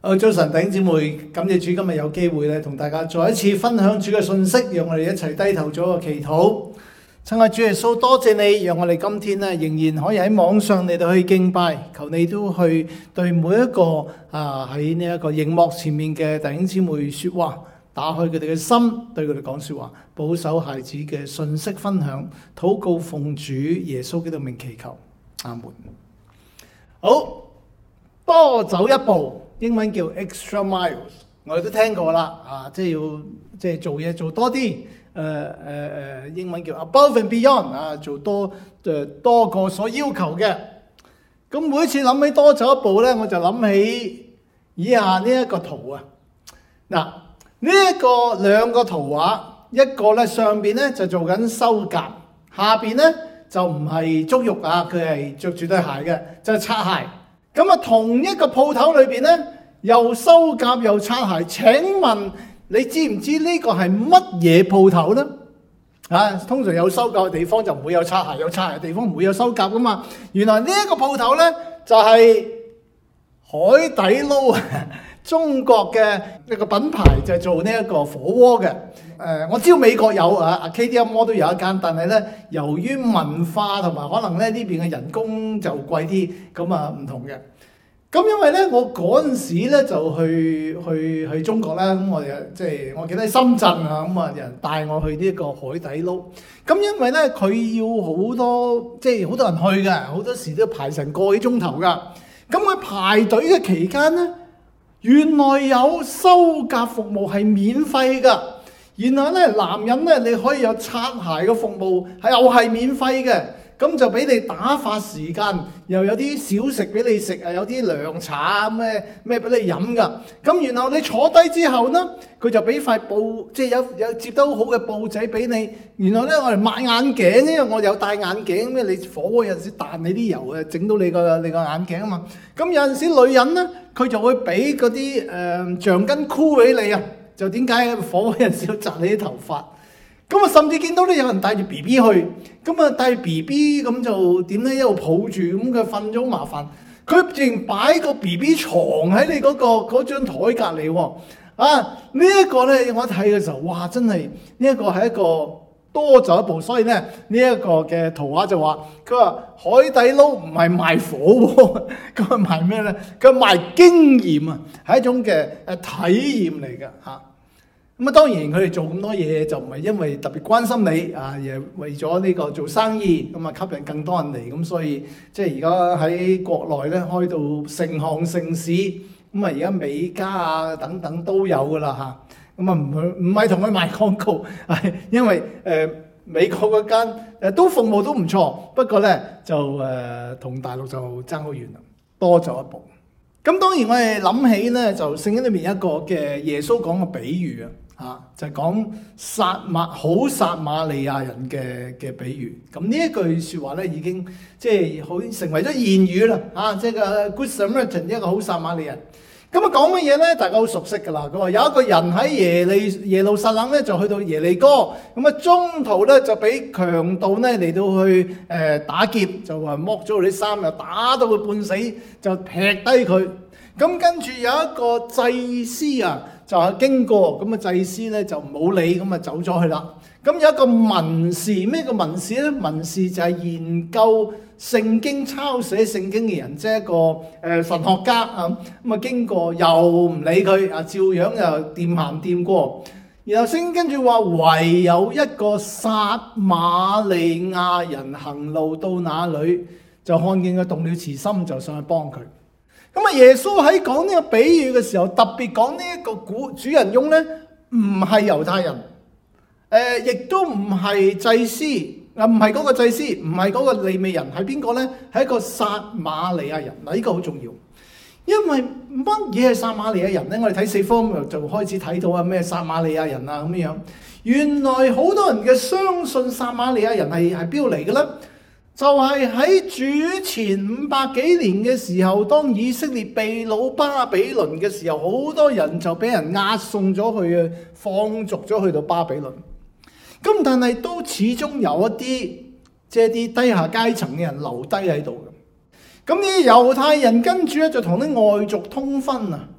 早晨，弟兄姊妹，感謝主今日有機會咧，同大家再一次分享主嘅信息，讓我哋一齊低頭做一個祈禱。親愛主耶穌，多謝你，讓我哋今天咧仍然可以喺網上嚟到去敬拜，求你都去對每一個喺呢一個熒幕前面嘅弟兄姊妹說話，打開佢哋嘅心，對佢哋講說話，保守孩子嘅信息分享，禱告奉主耶穌基督名祈求，阿門。好，多走一步。英文叫 extra miles， 我哋都聽過啦，即係做嘢做多啲，英文叫 above and beyond， 做多過所要求嘅。咁每一次諗起多走一步咧，我就諗起以下呢一個圖啊。嗱，呢一個兩個圖畫，一個咧上邊咧就做緊修甲，下邊咧就唔係足浴啊，佢係着住對鞋嘅，就係擦鞋。咁啊，同一個鋪頭裏邊咧，又修甲又擦鞋。請問你知唔知呢個係乜嘢鋪頭呢？通常有修甲嘅地方就唔會有擦鞋，有擦鞋嘅地方唔會有修甲噶嘛。原來呢一個鋪頭呢，就係海底撈，中國嘅一個品牌，就係做呢一個火鍋嘅。我知道美國有KTM Mall 都有一間，但係呢，由於文化同埋可能呢邊嘅人工就貴啲，咁啊唔同嘅。咁因為呢，我嗰陣時呢就去中國啦，咁我記得喺深圳啊，咁啊有人帶我去呢個海底撈。咁因為呢，佢要好多好多人去㗎，好多時都排成個幾鐘頭㗎。咁佢排隊嘅期間呢，原來有修甲服務係免費㗎。然後咧，男人咧，你可以有擦鞋嘅服務，又係免費嘅，咁就俾你打發時間，又有啲小食俾你食啊，有啲涼茶咩俾你飲噶。咁然後你坐低之後呢，佢就俾塊布，有接得好嘅布仔俾你。然後咧，我哋抹眼鏡，因為我有戴眼鏡，咩你火鍋有陣時彈你啲油啊，整到你個眼鏡啊嘛。咁有陣時女人呢，佢就會俾嗰啲橡筋箍俾你啊。就點解火嗰陣時要紮你啲頭髮？咁啊，甚至見到咧有人帶住 B B 去，咁啊帶 B B 咁就點咧一路抱住，咁佢瞓咗好麻煩。佢淨擺個 B B 床喺你嗰張台隔離喎。呢一個咧我睇嘅時候，哇！真係呢一個係一個多走一步。所以咧呢一個嘅圖畫就話，佢話海底撈唔係賣火鍋，咁係賣咩咧？佢賣經驗啊，係一種嘅體驗嚟嘅嚇。咁啊，當然佢哋做咁多嘢就唔係因為特別關心你啊，而係為咗呢個做生意，咁啊吸引更多人嚟。咁所以而家喺國內咧開到成行成市，咁啊而家美加啊等等都有噶啦嚇。咁啊唔係同佢賣廣告，係因為美國嗰間都服務都唔錯，不過咧就同大陸就爭好遠啦，多走一步。咁當然我哋諗起咧，就聖經裏面一個嘅耶穌講嘅比喻就係講好撒瑪利亞人嘅比喻。咁呢一句説話咧已經好成為咗諺語啦，即係個 Good Samaritan， 一個好撒瑪利人。咁啊講乜嘢咧？大家好熟悉噶啦。佢話有一個人喺耶路撒冷咧，就去到耶利哥，咁啊中途咧就俾強盜咧嚟到去打劫，就話剝咗佢啲衫，又打到佢半死，就劈低佢。咁跟住有一個祭司就係經過，咁啊祭司咧就冇理，咁啊走咗去啦。咁有一個文士，咩叫文士咧？文士就係研究聖經、抄寫聖經嘅人，即係一個神學家啊。咁啊經過又唔理佢，照樣又掂行掂過。然後聖經跟住話，唯有一個撒瑪利亞人行路到那裏，就看見佢動了慈心，就上去幫佢。咁啊，耶穌喺講呢個比喻嘅時候，特別講呢一個主人翁咧，唔係猶太人，亦都唔係祭司，唔係嗰個祭司，唔係嗰個利未人，係邊個咧？係一個撒瑪利亞人。嗱，呢個好重要，因為乜嘢係撒瑪利亞人咧？我哋睇四福音就開始睇到咩撒瑪利亞人咁樣。原來好多人嘅相信撒瑪利亞人係邊度嚟嘅咧？就係喺主前500幾年嘅時候，當以色列被擄巴比倫嘅時候，好多人就俾人押送咗去，放逐咗去到巴比倫。咁但係都始終有一啲低下階層嘅人留低喺度嘅。咁呢啲猶太人跟住咧就同啲外族通婚啊。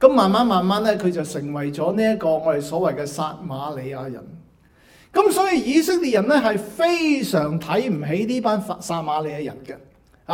咁慢慢咧，佢就成為咗呢一個我哋所謂嘅撒瑪利亞人。咁所以以色列人咧係非常睇唔起呢班撒瑪利亞人嘅。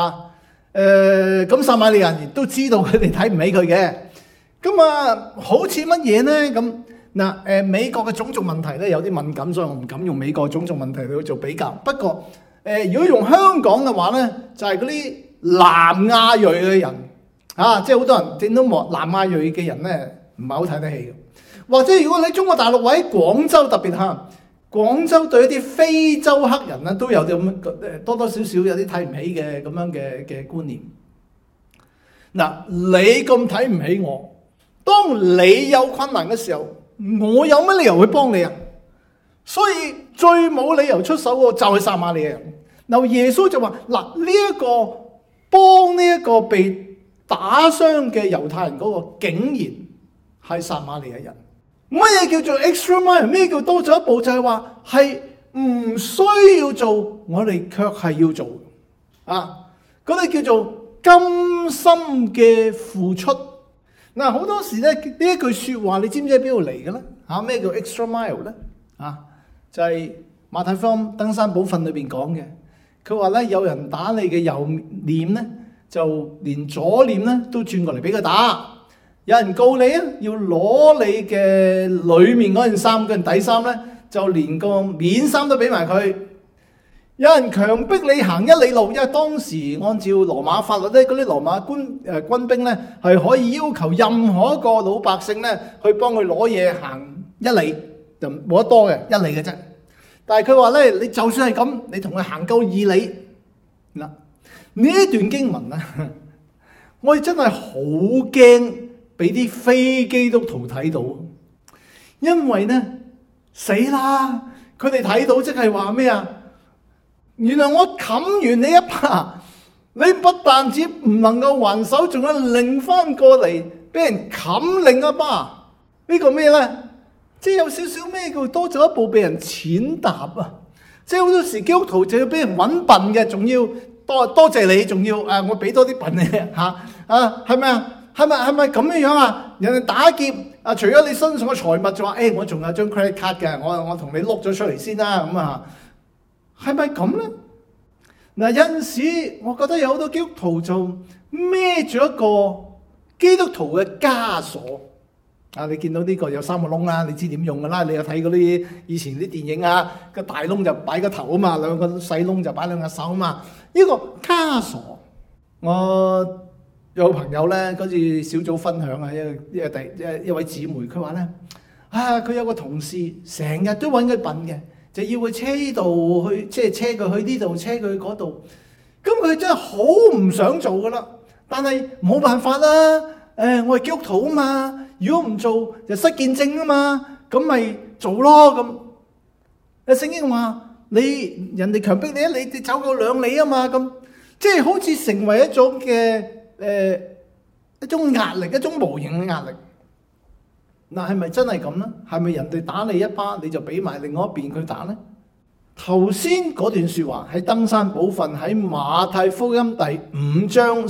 咁撒瑪利亞人亦都知道佢哋睇唔起佢嘅。咁好似乜嘢咧？咁嗱，美國嘅種族問題咧有啲敏感，所以我唔敢用美國種族問題去做比較。不過如果用香港嘅話咧，就係嗰啲南亞裔嘅人，即係好多人見到南亞裔嘅人咧，唔係好睇得起嘅。或者如果喺中國大陸或者廣州特別廣州對一啲非洲黑人咧都有啲咁多多少少有啲睇唔起嘅咁樣嘅觀念。嗱，你咁睇唔起我，當你有困難嘅時候，我有乜理由去幫你啊？所以最冇理由出手嘅就係撒瑪利亞人。嗱，耶穌就話：嗱，呢一個幫呢一個被打傷嘅猶太人嗰個，竟然係撒瑪利亞人。乜嘢叫做 extra mile？ 咩叫多咗一步？就係話係唔需要做，我哋卻係要做。嗰啲叫做甘心嘅付出。嗱，好多時咧呢一句説話，你知唔知喺邊度嚟嘅咧？咩叫 extra mile 咧？就係馬太福音登山寶訓裏邊講嘅。佢話咧，有人打你嘅右臉咧，就連左臉咧都轉過嚟俾佢打。有人告你啊，要攞你嘅裏面嗰件衫，嗰件底衫咧，就連個面衫都俾埋佢。有人強迫你行1里路，因為當時按照羅馬法律咧，嗰啲羅馬軍兵咧係可以要求任何一個老百姓咧去幫佢攞嘢行1里，就冇得多嘅1里嘅啫。但係佢話咧，你就算係咁，你同佢行夠2里嗱，呢一段經文啊，我哋真係好驚俾啲非基督徒睇到，因為咧死啦，佢哋睇到即係話咩啊？原來我冚完你一巴，你不但止唔能夠還手，仲要擰翻過嚟俾人冚另一巴。呢個咩咧？即係有少少咩叫多咗一步俾人踐踏啊！即係好多時基督徒就要俾人揾笨嘅，仲要多謝你，仲要我俾多啲笨你嚇係咪啊？係咪咁樣樣啊？人哋打劫除咗你身上嘅財物，就話我仲有張 credit card 嘅，我同你碌咗出嚟先啦咁啊！係咪咁咧？嗱，有陣時我覺得有好多基督徒就孭住一個基督徒嘅枷鎖。你見到呢個有3個窿啦，你知點用噶啦？你有睇嗰啲以前啲電影個大窿就擺個頭啊嘛，兩個細窿就擺兩隻手啊嘛。呢個枷鎖，我有朋友咧嗰次小組分享一位姊妹，佢話咧佢有個同事成日都揾佢笨嘅，就要佢車呢度去，即係車佢去呢度，車佢去嗰度。咁佢真係好唔想做噶啦，但係冇辦法啦。我係基督徒啊嘛，如果唔做就失見證啊嘛，咁咪做咯咁。聖經話人哋強迫你你走夠2里啊嘛，咁即係好似成為一種嘅一種壓力，一種無形嘅壓力。嗱，係咪真係咁咧？係咪人哋打你一巴，你就俾埋另外一邊佢打咧？頭先嗰段說話喺登山寶訓喺馬太福音第5章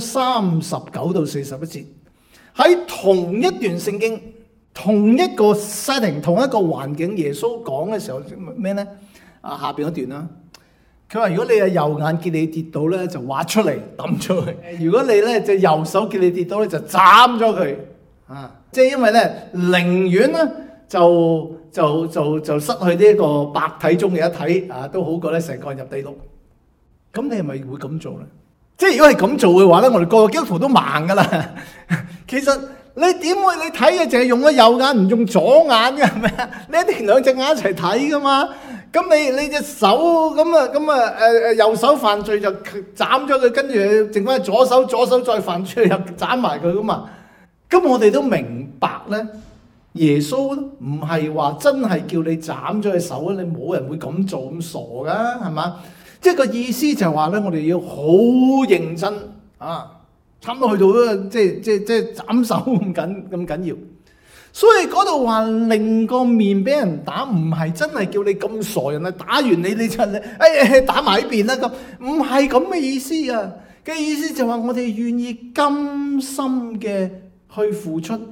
39到41節。喺同一段聖經，同一個 setting， 同一個環境，耶穌講嘅時候咩咧？下邊一段啦，佢話：如果你嘅右眼見你跌倒咧，就挖出嚟抌出去；如果你咧隻右手見你跌倒咧，就斬咗佢。即係因為咧，寧願咧就失去呢一個百體中嘅一體都好過咧成個人入地獄。咁你係咪會咁做咧？即係如果係咁做嘅話咧，我哋個個基督徒都盲噶啦。其實你點會你睇嘅淨係用咗右眼唔用左眼嘅係咪啊？你一定2隻眼一齊睇噶嘛。咁你隻手咁右手犯罪就斬咗佢，跟住剩翻左手再犯罪又斬埋佢噶嘛。咁我哋都明白咧，耶穌唔係話真係叫你斬咗隻手啊！你冇人會咁做咁傻噶係嘛？即係個意思就係話咧，我哋要好認真差唔多去到即係斬手咁緊要。所以嗰度話另個面俾人打，唔係真係叫你咁傻人啊！打完你就打埋一邊啦咁，唔係咁嘅意思啊！嘅意思就話我哋願意甘心嘅去付出，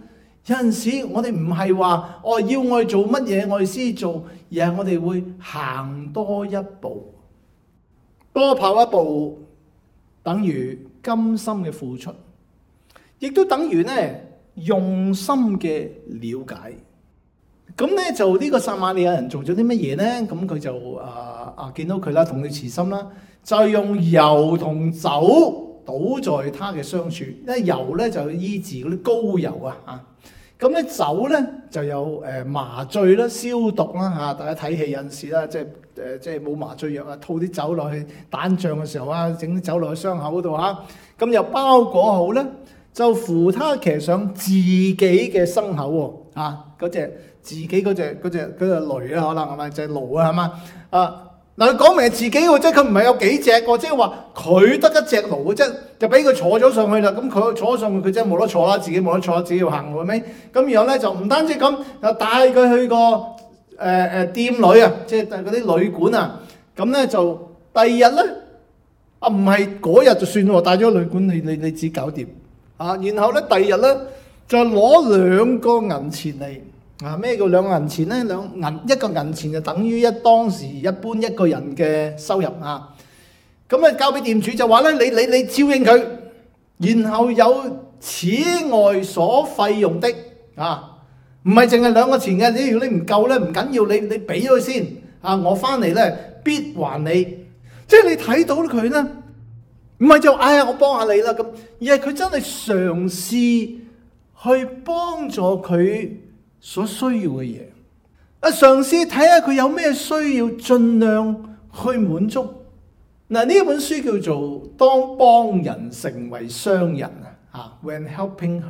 有陣時我哋唔係話要我哋做乜嘢我哋先做，而係我哋會行多一步，多跑一步等於甘心嘅付出，亦都等於咧用心嘅了解。咁咧就呢個撒瑪利亞人做咗啲乜嘢咧？咁佢就見到佢啦，同佢慈心啦，就係用油同酒倒在他嘅傷處。因為油咧就醫治嗰啲膏油啊，咁咧酒咧就有麻醉啦、消毒啦嚇。大家睇戲有陣時啦，即係冇麻醉藥啊，吐啲酒落去打仗嘅時候啊，整啲酒落去傷口嗰度嚇。咁又包裹好咧，就扶他騎上自己嘅牲口喎，嗰隻自己嗰隻驢啊，可能係咪隻驢啊？係嘛嗱，佢講明係自己喎，即係佢唔係有幾隻喎，即係話佢得一隻驢嘅啫，就俾佢坐咗上去啦。咁佢坐咗上去，佢真係冇得坐啦，自己冇得坐，自己要行喎，係咪？咁然後咧就唔單止咁，又帶佢去個店裏啊，即係嗰啲旅館啊。咁咧就第二日咧唔係嗰日就算喎，帶咗旅館你自己搞掂啊。然後咧第二日咧就攞2個銀錢嚟。咩叫2個銀錢咧？一個銀錢就等於當時一般一個人嘅收入啊。咁交俾店主就話咧，你照應佢，然後有此外所費用的唔係淨係2個錢嘅。如果你唔夠咧，唔緊要，你俾咗佢先我翻嚟咧必還你。即係你睇到佢咧，唔係就我幫下你啦咁，而係佢真係嘗試去幫助佢所需要嘅嘢，嘗試睇下佢有咩需要，盡量去滿足。呢本書叫做《當幫人成為商人》When Helping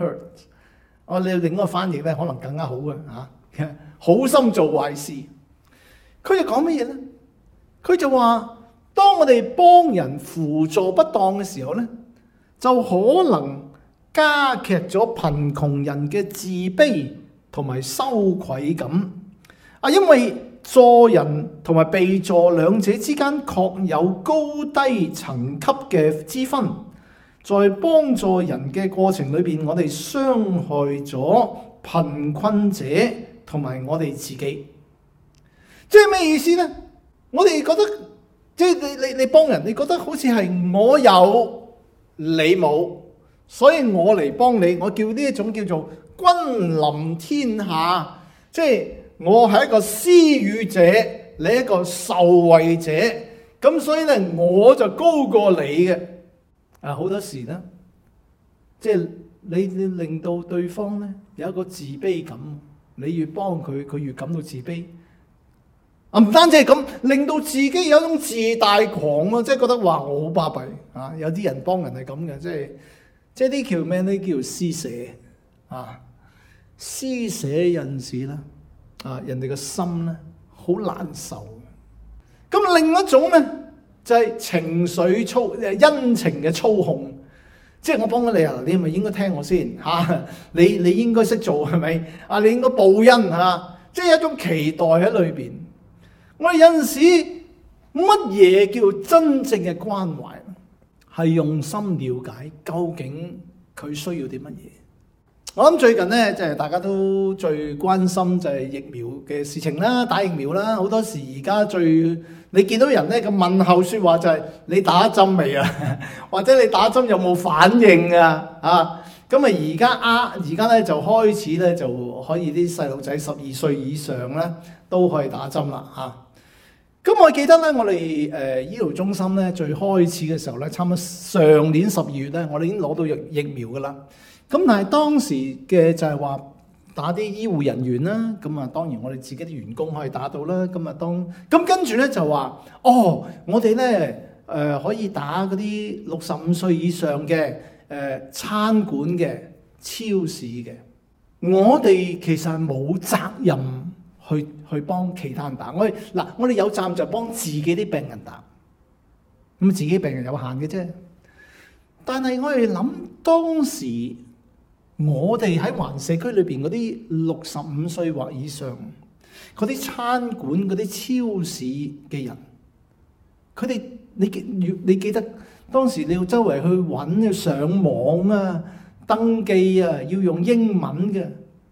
Hurts。你另一個翻譯咧，可能更加好嘅好心做壞事。佢就講乜嘢咧？佢就話，當我哋幫人輔助不當嘅時候咧，就可能加劇咗貧窮人嘅自卑同埋羞愧感因為助人同埋被助兩者之間確有高低層級嘅之分，在幫助人嘅過程裏邊，我哋傷害咗貧困者同埋我哋自己。即係咩意思呢？我哋覺得即係你幫人，你覺得好似係我有你冇，所以我嚟幫你，我叫呢一種叫做君臨天下，即係我係一個施予者，你一個受惠者，咁所以咧我就高過你嘅。好多時咧，即係你令到對方咧有一個自卑感，你越幫佢，佢越感到自卑。唔單止係咁，令到自己有一種自大狂咯，即係覺得話我好巴閉有啲人幫人係咁嘅，即係啲叫咩咧？叫施捨施捨有陣時咧人哋嘅心咧好難受。咁另一種咧就係情緒恩情嘅操控，即係我幫咗你你係咪應該聽我先你應該識做係咪你應該報恩即係一種期待喺裏邊。我哋有陣時乜嘢叫真正嘅關懷？係用心了解究竟佢需要啲乜嘢。我諗最近咧，就係大家都最關心就係疫苗嘅事情啦，打疫苗啦。好多時而家你見到人咧嘅問候說話就係你打針未啊？或者你打針有冇反應啊？咁而家咧就開始咧就可以啲細路仔12歲以上咧都可以打針啦咁我記得咧，我哋醫療中心咧最開始嘅時候咧，差唔多上年12月咧，我哋已經攞到疫苗噶啦。咁但係當時嘅就係話打啲醫護人員啦，咁當然我哋自己啲員工可以打到啦。咁跟住咧就話，我哋咧可以打嗰啲65歲以上嘅餐館嘅、超市嘅。我哋其實係冇責任去幫其他人打。我哋有責任就幫自己啲病人打。咁自己病人有限嘅啫。但係我哋諗當時，我哋喺環社區裏邊嗰啲65歲或以上嗰啲餐館、嗰啲超市嘅人，佢哋你記得當時你要周圍去揾，要上網登記要用英文嘅。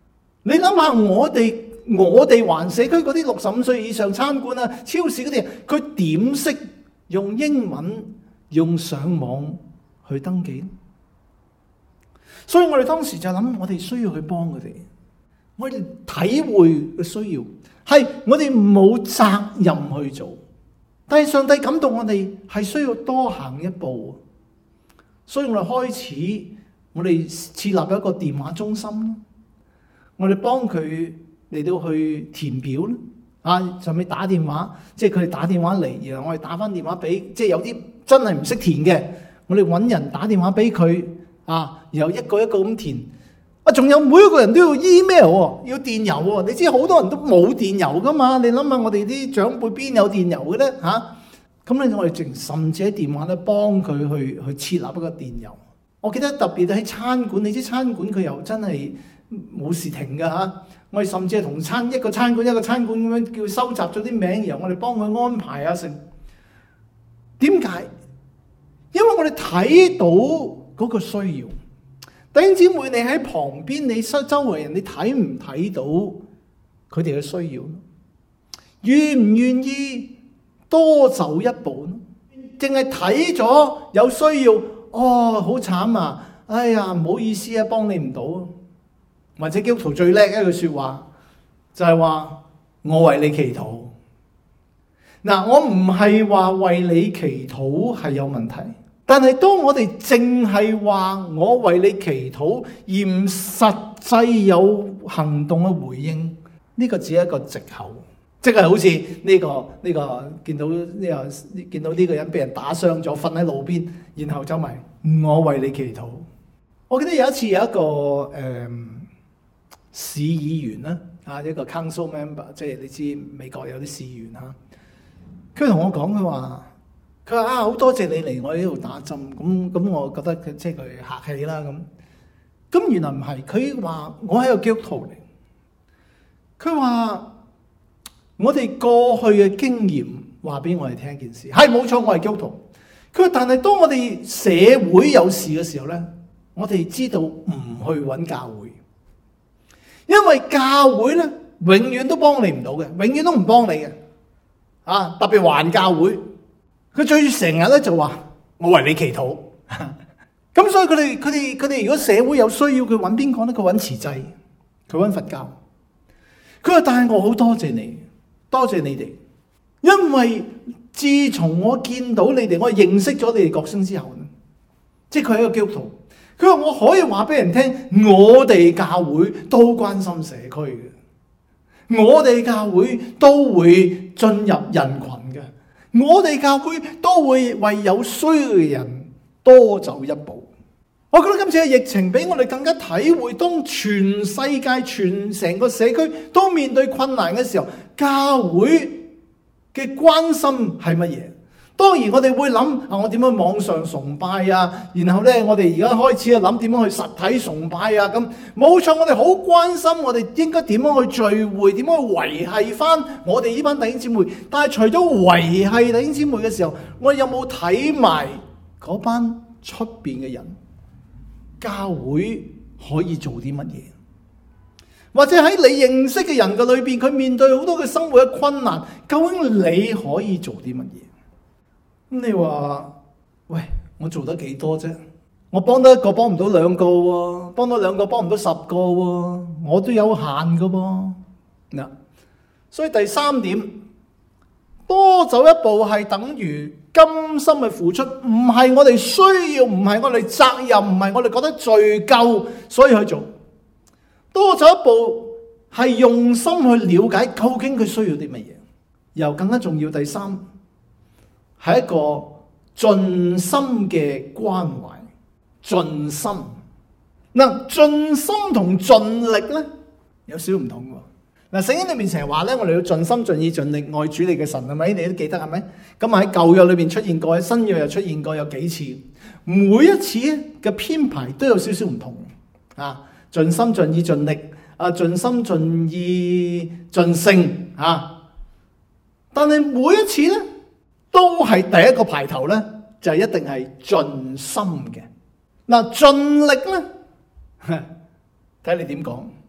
你諗下我哋環社區嗰啲65歲以上餐館啊、超市嗰啲，佢點識用英文、用上網去登記？所以我哋當時就諗，我哋需要去幫佢哋，我哋體會嘅需要，係我哋冇責任去做，但係上帝感動我哋係需要多行一步，所以我哋開始，我哋設立一個電話中心，我哋幫佢嚟到去填表啦，啊，就咪打電話，即係佢哋打電話嚟，然後我哋打翻電話俾，即係有啲真係唔識填嘅，我哋揾人打電話俾佢，啊，然後一個一個咁填，啊，仲有每一個人都要 email 喎，要電郵喎，你知好多人都冇電郵噶嘛，你諗下我哋啲長輩邊有電郵嘅咧嚇？咁咧我哋甚至喺電話咧幫佢去設立一個電郵。我記得特別喺餐館，你知餐館佢又真係冇時停㗎嚇。我哋甚至係同一個餐館咁樣叫收集咗啲名，然後我哋幫佢安排啊成。點解？因為我哋睇到嗰個需要。弟兄姊妹，你喺旁邊，你周圍人，你睇唔睇到佢哋嘅需要？願唔願意多走一步？淨係睇咗有需要，哦，好慘啊！哎呀，唔好意思啊，幫你唔到。或者基督徒最叻一句說話就係話我為你祈禱。嗱，我唔係話為你祈禱係有問題，但係當我哋淨係話我為你祈禱而唔實際有行動嘅回應，呢個只係一個藉口，即係好似呢個見到呢個人俾人打傷咗，瞓喺路邊，然後走埋我為你祈禱。我記得有一次有一個市議員啦，啊，一個 council member， 即係你知美國有啲市議員嚇，佢同我講，佢話啊，好多謝你嚟我呢度打針，咁我覺得即係佢客氣啦咁原來唔係，佢話我係個基督徒嚟，佢話我哋過去嘅經驗話俾我哋聽一件事，係冇錯，我係基督徒。佢話但係當我哋社會有事嘅時候咧，我哋知道唔去揾教會。因為教會咧，永遠都幫你唔到嘅，永遠都唔幫你嘅，啊！特別環教會，佢最成日咧就話我為你祈禱，咁所以佢哋如果社會有需要，佢揾邊個咧？佢揾慈濟，佢揾佛教。佢話但係我好多謝你，多謝你哋，因為自從我見到你哋，我認識咗你哋各生之後咧，即係佢係一個基督徒。佢話我可以話俾人聽，我哋教會都關心社區嘅，我哋教會都會進入人群嘅，我哋教會都會為有需要嘅人多走一步。我覺得今次嘅疫情俾我哋更加體會，當全世界成個社區都面對困難嘅時候，教會嘅關心係乜嘢？當然我哋會諗啊，我點樣網上崇拜啊？然後咧，我哋而家開始諗點樣去實體崇拜啊？咁冇錯，我哋好關心我哋應該點樣去聚會，點樣去維繫翻我哋呢班弟兄姊妹。但係除咗維繫弟兄姊妹嘅時候，我哋有冇睇埋嗰班出邊嘅人？教會可以做啲乜嘢？或者喺你認識嘅人嘅裏邊，佢面對好多嘅生活嘅困難，究竟你可以做啲乜嘢？咁你話喂，我做得幾多啫？我幫得一個幫唔到兩個喎，幫到兩個幫唔到10個喎，我都有限噶噃。嗱，所以第3點，多走一步係等於甘心嘅付出，唔係我哋需要，唔係我哋責任，唔係我哋覺得罪疚所以去做。多走一步係用心去了解究竟佢需要啲乜嘢，又更加重要。第3。係一個盡心嘅關懷，盡心。嗱，盡心同盡力咧有少少唔同喎。嗱，聖經裏面成日話咧，我哋要盡心盡意盡力愛主你嘅神，係咪？你都記得係咪？咁喺舊約裏邊出現過，喺新約又出現過有幾次，每一次嘅編排都有少少唔同啊。盡心盡意盡力啊，盡心盡意盡性啊，但係每一次咧，都係第一個排頭咧，就一定係盡心嘅。嗱，盡力咧，睇你點講。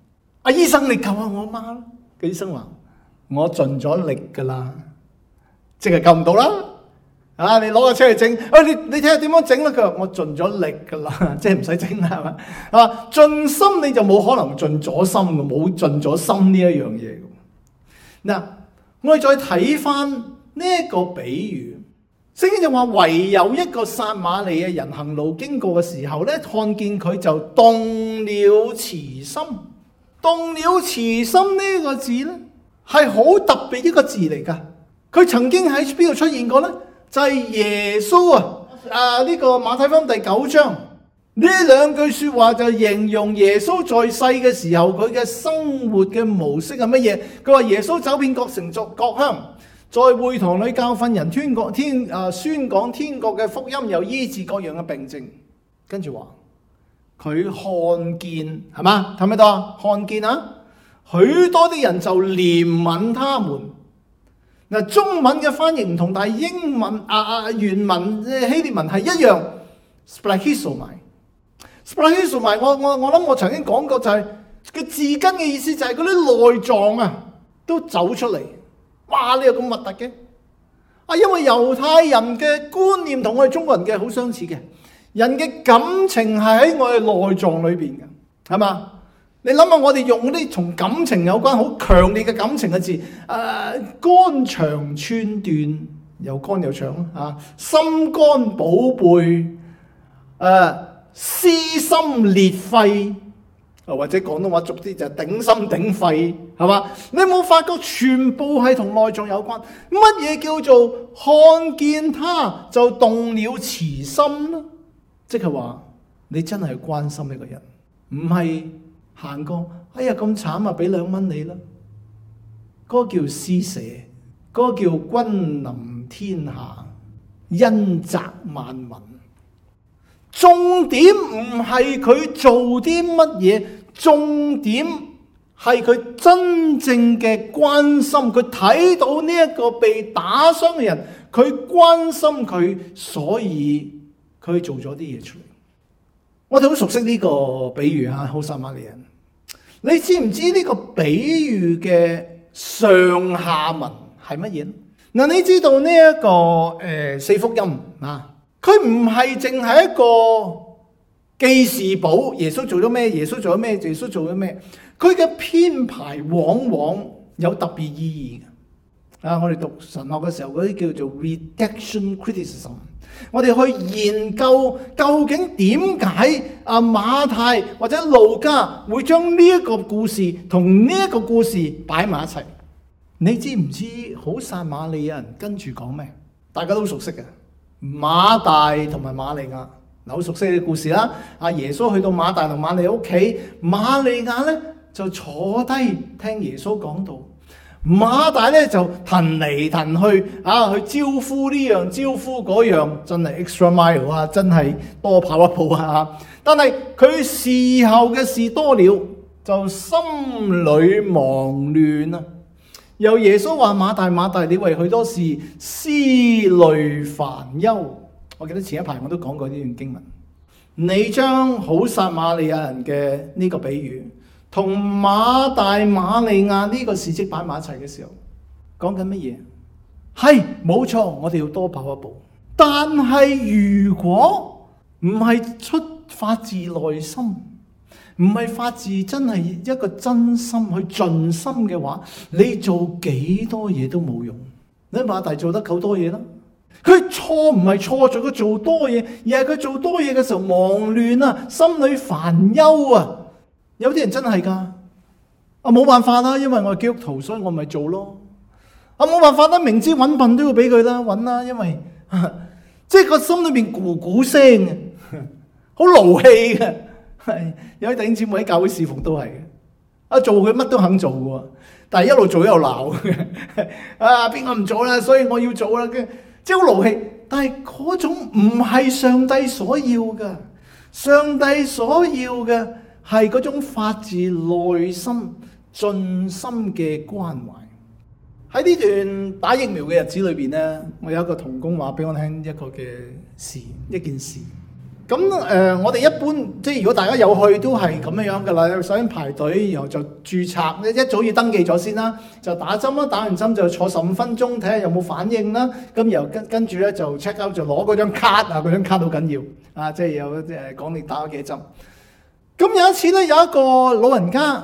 醫生，你救下我媽啦。個醫生話：我盡咗力㗎啦，即係救唔到啦。你攞個車去整，你睇下點樣整啦？佢話：我盡咗力㗎啦，即係唔使整啦，係嘛？盡心你就冇可能盡咗心嘅，冇盡咗心呢一樣嘢。嗱，我哋再睇翻呢一個比喻，聖經就話唯有一個撒瑪利亞人行路經過嘅時候咧，看見佢就動了慈心。動了慈心呢個字咧，係好特別一個字嚟㗎。佢曾經喺邊度出現過咧？就係耶穌呢個馬太福音第9章呢兩句說話就形容耶穌在世嘅時候佢嘅生活嘅模式係乜嘢？佢話耶穌走遍各城各鄉，在會堂裏教訓人，宣講天國嘅福音，又醫治各樣嘅病症。跟住話佢看見，係嘛？睇唔睇到啊？看見啊，許多的人就憐憫他們。嗱，中文嘅翻譯唔同，但係英文原文希臘文係一樣。splachizomai，我諗我曾經講過，就係個字根嘅意思就係嗰啲內臟都走出嚟。哇！你又咁核突嘅？因為猶太人嘅觀念同我哋中國人嘅好相似嘅，人嘅感情係喺我哋內臟裏邊嘅，係嘛？你諗下，我哋用嗰啲同感情有關、好強烈嘅感情嘅字，肝腸寸斷，又肝又腸啊，心肝寶貝，撕心裂肺，或者廣東話俗啲就係頂心頂肺，係嘛？你有冇發覺全部係同內臟有關？乜嘢叫做看見他就動了慈心呢？即係話你真係關心一個人，唔係行過，哎呀咁慘啊，俾2蚊你啦。嗰個叫施捨，嗰個叫君臨天下，恩澤萬民。重點唔係佢做啲乜嘢，重點係佢真正嘅關心。佢睇到呢一個被打傷嘅人，佢關心佢，所以佢做咗啲嘢出嚟。我哋好熟悉呢個比喻吓，好撒瑪利亞人。你知唔知呢個比喻嘅上下文係乜嘢？嗱，你知道呢一個四福音啊，佢唔係淨係一個記事簿，耶穌做咗咩？耶穌做咗咩？耶穌做咗咩？佢嘅編排往往有特別意義嘅。我哋讀神學嘅時候，嗰啲叫做 redaction criticism。我哋去研究究竟點解馬太或者路加會將呢一個故事同呢一個故事擺埋一齊？你知唔知好撒瑪利亞人跟住講咩？大家都熟悉嘅，馬大同埋馬利亞，好熟悉嘅故事啦。耶穌去到馬大同馬利亞屋企，馬利亞咧就坐低聽耶穌講道。馬大咧就騰嚟騰去去招呼呢樣招呼嗰樣，真係 extra mile 啊，真係多跑一步啊！但係佢事後嘅事多了，就心裏忙亂啊。由耶穌話馬大馬大，你為許多事思慮煩憂。我記得前一排我都講過呢段經文。你將好撒瑪利亞人嘅呢個比喻同馬大馬利亞呢個事蹟擺埋一齊嘅時候，講緊乜嘢？係冇錯，我哋要多跑一步。但係如果唔係出發自內心，唔係發自真係一個真心去盡心嘅話，你做幾多嘢都冇用。你馬大做得夠多嘢啦，佢錯唔係錯在佢做多嘢，而係佢做多嘢嘅時候忙亂啊，心裏煩憂啊。有啲人真係噶，冇辦法啦，因為我係基督徒，所以我咪做咯。冇辦法啦，明知揾笨都要俾佢啦，揾啦，因為即係個心裏邊咕咕聲嘅，好勞氣嘅。有啲弟兄姊妹喺教會侍奉都係嘅，做佢乜都肯做嘅，但係一路做一路鬧嘅。邊個唔做啦？所以我要做啦，即係好勞氣。但係嗰種唔係上帝所要嘅，上帝所要嘅係嗰種發自內心盡心嘅關懷。喺呢段打疫苗嘅日子裏邊咧，我有一個同工話俾我聽一件事。 我哋一般即係如果大家有去都係咁樣㗎啦。首先排隊，然後就註冊，一早要登記咗先啦，就打針啦，打完針就坐15分鐘睇下有冇反應啦。咁然後跟住咧就 check out 就攞嗰張卡啊，嗰張卡好緊要啊，即係有講你打咗幾針。咁有一次咧，有一個老人家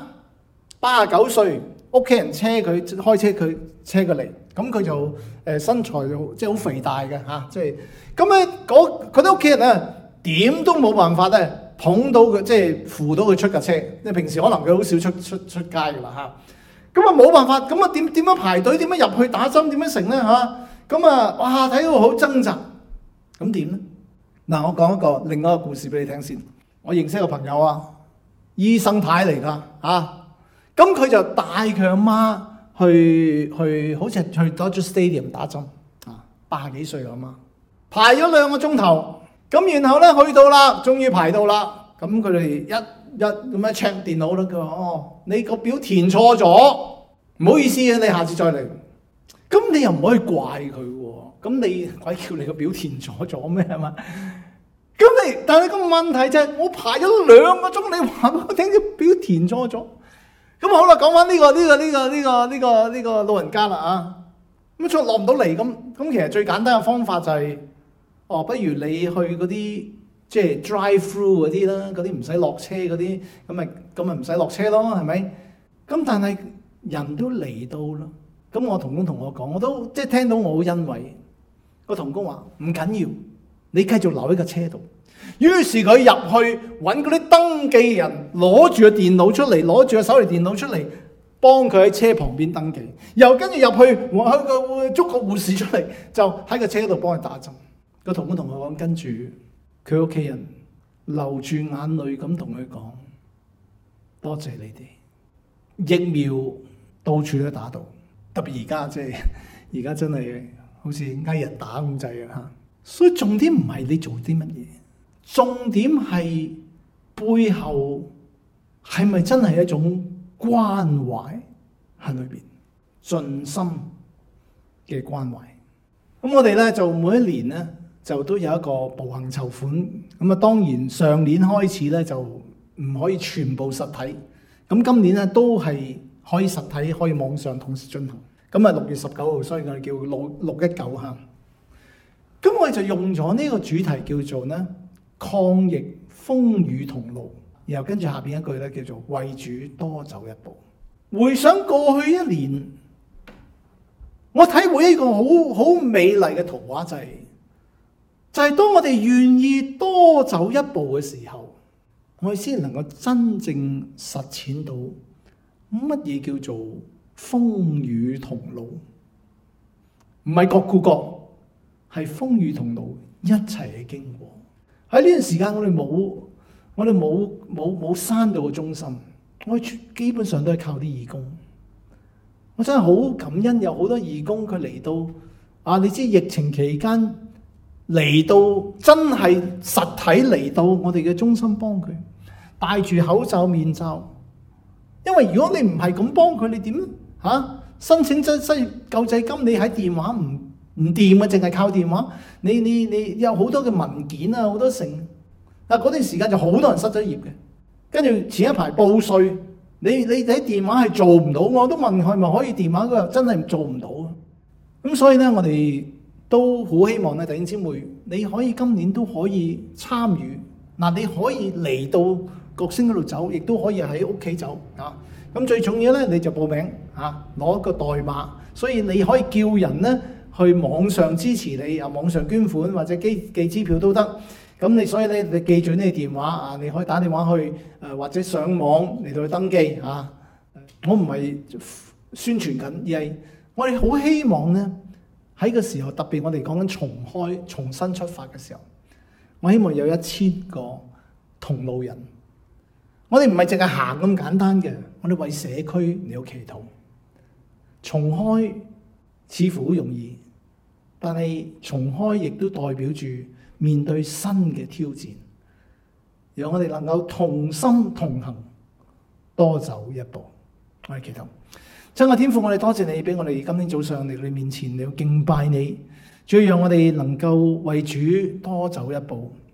89歲，屋企人開車佢嚟，咁佢就身材就即係好肥大嘅嚇，即係咁咧佢啲屋企人咧點都冇辦法咧捧到佢，即係扶到佢出架車。即係平時可能佢好少出街㗎啦嚇，咁啊冇辦法，咁啊點樣排隊，點樣入去打針，點樣成咧嚇？咁啊哇睇到好掙扎，咁點咧？嗱，我講另外一個故事俾你聽先。我認識一個朋友啊，醫生太嚟㗎嚇。咁佢就帶佢阿媽去好似係去 Dodger Stadium 打針啊，80幾歲阿媽，排咗2個鐘頭，咁然後咧去到啦，終於排到啦，咁佢哋一咁樣 check 電腦啦，佢話你個表填錯咗，唔好意思啊，你下次再嚟。咁你又唔可以怪佢喎，咁你鬼叫你個表填錯咗咩係嘛？但係個問題就係我排咗2個鐘，你話我聽啲表填錯咗。咁好啦，講翻呢個老人家啦啊，咁再落唔到嚟咁其實最簡單嘅方法就係，不如你去嗰啲即係 drive through 嗰啲啦，嗰啲唔使落車嗰啲，咁咪唔使落車咯，係咪？咁但係人都嚟到啦，咁我同工同我講，我都即係聽到我好欣慰。個同工話唔緊要，你繼續留喺個車度。於是佢入去揾嗰啲登記人，攞住個電腦出嚟，攞住個手提電腦出嚟，幫佢喺車旁邊登記。又跟住入去，我捉個護士出嚟，就喺個車度幫佢打針。個同工同我講，跟住佢屋企人流住眼淚咁同佢講：多謝你哋，疫苗到處都打到，特別而家而家真係好似嗌人打咁滯啊！所以重點唔係你做啲乜嘢。重點係背後係咪真係一種關懷喺裏邊，盡心嘅關懷。咁我哋咧就每一年咧就都有一個步行籌款。咁啊，當然上年開始咧就唔可以全部實體，咁今年咧都係可以實體可以網上同時進行。咁啊6月19號，所以我哋叫619嚇。咁我哋就用咗呢個主題叫做咧抗疫風雨同路，然後跟住下邊一句咧叫做為主多走一步。回想過去一年，我體會一個好美麗嘅圖畫，就係當我哋願意多走一步嘅時候，我哋先能夠真正實踐到乜嘢叫做風雨同路，唔係各顧各，係風雨同路一齊去經過。喺呢段時間，我哋冇閂到個中心，我哋基本上都係靠啲義工。我真係好感恩，有好多義工佢嚟到啊！你知疫情期間嚟到真係實體嚟到我哋嘅中心幫佢，戴住口罩面罩。因為如果你唔係咁幫佢，你點申請失業救濟金？你喺電話唔掂啊，淨係靠電話。你有好多嘅文件啊，好多成啊，嗰段時間就好多人失咗業嘅。跟住前一排報稅，你喺電話係做唔到，我都問佢咪可以電話，佢又真係做唔到。咁所以咧，我哋都好希望咧，弟兄姊妹，你可以今年都可以參與。嗱，你可以嚟到國星嗰度走，亦都可以喺屋企走啊。咁最重要咧，你就報名啊，攞個代碼，所以你可以叫人咧去網上支持你，啊網上捐款或者寄支票都得。咁所以咧，你記住呢個電話啊，你可以打電話去或者上網嚟到去登記啊。我唔係宣傳緊，而係我哋好希望咧喺個時候，特別我哋講緊重新出發嘅時候，我希望有1000個同路人。我哋唔係淨係行咁簡單嘅，我哋為社區嚟到祈禱。重開似乎好容易，但係重開亦都代表住面對新嘅挑戰，讓我哋能夠同心同行，多走一步。我哋祈禱，親愛天父，我哋多謝你俾我哋今天早上嚟到你面前嚟到敬拜你，主要讓我哋能夠為主多走一步，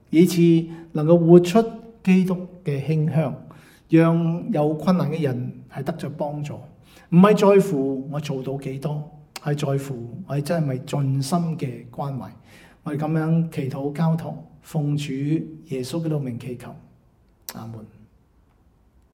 以致能夠活出基督嘅馨香，讓有困難嘅人係得着幫助。唔係在乎我做到幾多，係在乎我哋真係咪盡心嘅關懷。我哋咁樣祈禱交託，奉主耶穌基督名祈求，阿門。